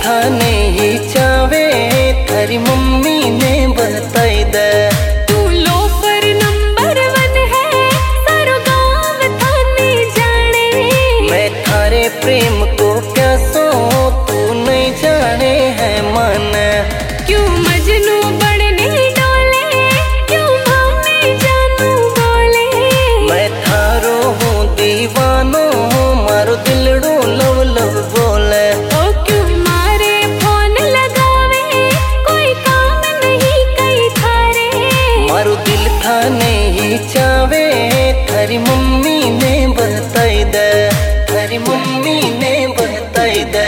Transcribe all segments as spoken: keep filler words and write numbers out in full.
थाने ही चावे थारी मम्मी ने बताई दे। तू लोफर नंबर वन है सारो गांव थाने जाने। मैं थारे प्रेम को प्यासो तू नहीं जाने है मन। क्यों मजनू बढ़ने डोले क्यों भावे जानू बोले। मैं थारो हूँ दीवानो मारो दिलड़ो लव लव बोले। ओ क्यों मारे फोन लगावे कोई काम नहीं कई थारे। मारो दिल थाने ही चावे थारी मम्मी ने बताई दे। थारी मम्मी ने बताई दे।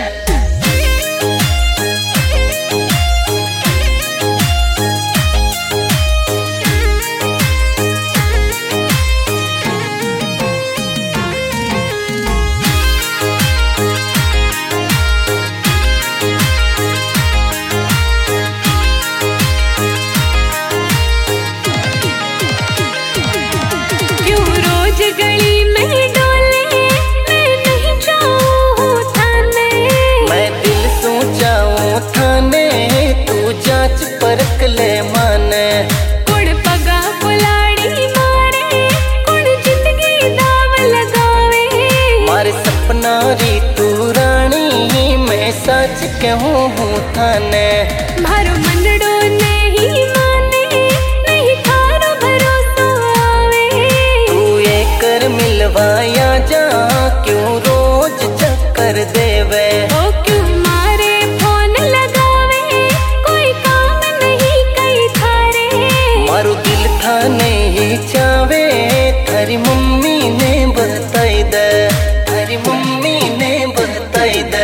गली में डोले मैं नहीं जाऊं थाने। मैं दिल सोचाऊं थाने तू जांच परख ले माने। कुड़ पगा कुलाड़ी मारे कुड़ जिंदगी दाव लगावे। मारे सपना री तू रानी मैं सच कहूँ हूँ थाने। मारो मनडो नहीं माने नहीं थारो भरोसा आवे। तू ये कर मिलवाया जा क्यों रोज चक्कर देवे। ओ क्यों मारे फोन लगावे कोई काम नहीं कई थारे। मारो दिल थाने ही चावे थारी मम्मी ने बताई दे। थारी मम्मी ने बताई दे।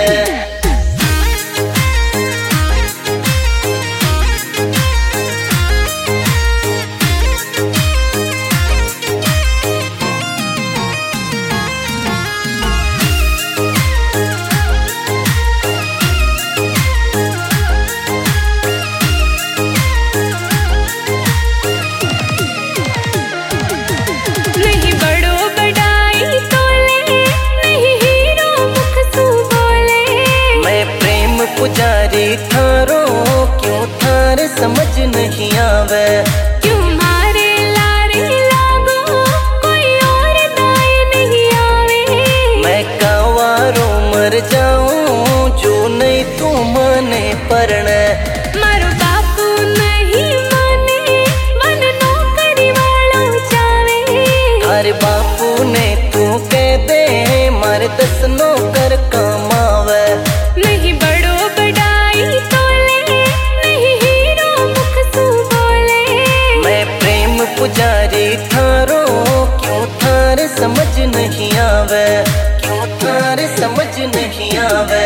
नहीं बड़ो बड़ाई तोले नहीं हीरो मुख सू बोले। मैं प्रेम पुजारी थारो क्यों थार समझ नहीं आवे। क्यों मारे लारे लागो कोई और दाए नहीं आवे। मैं कावारो मर जाऊं जो नहीं तू माने परण। मारो बापू नहीं माने मन नौकरी वालों चावे। थारे बापू ने तू कह दे मारे दस नौकर कमावे। नहीं बड़ो बड़ाई तोले नहीं हीरो मुख सू बोले। मैं प्रेम पुजारी थारो क्यों थार समझ नहीं आवे। क्यों थार समझ नहीं आवे।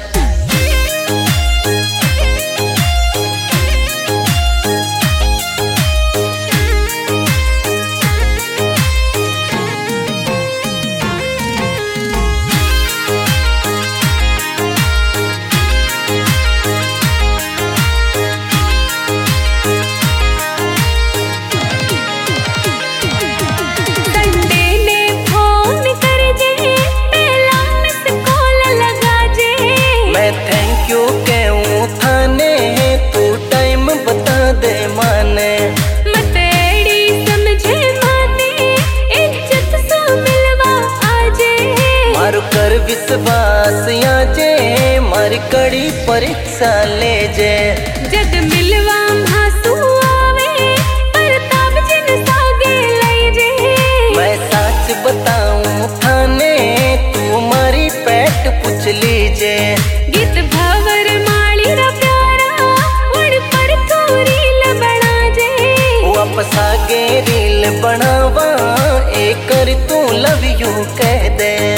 संडे ने फोन कर जे पहला मिस कॉल लगा जे। मैं थैंक यू कहूँ थाने तू टाइम बता दे माने। मतेड़ी समझे माने इज्जत सो मिलवा आजे। मारो कर विश्वास आजे मारी कड़ी परीक्षा ले जे। जद मिलवा भासू आवे पर तब जिन सागे लई जे। मैं सच बताऊं थाने तू मारी पैट पूछ लीजे। गीत भवर माली रा प्यारा उड़ पर थोड़ी बना जे। वापस आगे रील बनावा एक कर तू लव यू कह दे।